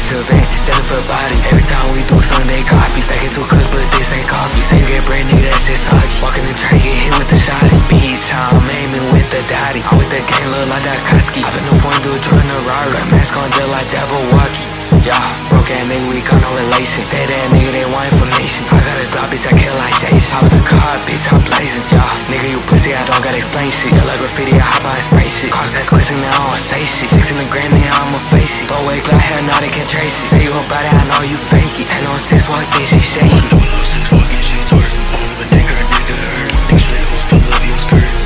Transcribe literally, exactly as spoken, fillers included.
This event, Jennifer body. Every time we do something, they copy. Stacking two cups, but this ain't coffee. Say you get bread, nigga, that shit soggy. Walking the train, get hit with the shotty. Beat time, aiming with the daddy. I'm with the gang, look like that Koski. I've been the point, do a drill in a Rari. Got a mask on, just like Jabberwocky. Yeah, broke ass nigga, we got no relation. Fat ass nigga, they want information. I got a drop, bitch, I kill like Jason. Hop with the car, bitch, I'm blazing. Yeah, nigga, you pussy, I don't gotta explain shit. Just like graffiti, I hop out and spray shit. Cars ask questions, now I don't say shit. Six in the grand, now I'ma face it. Throw away glass hair, now they can trace it. Say you about it, I know you fake it. Ten on six, walk in, she shake it. Double oh six, walking, she twerk. On with nigga, nigga hurt. Nigga straight hoes, pull up your skirt.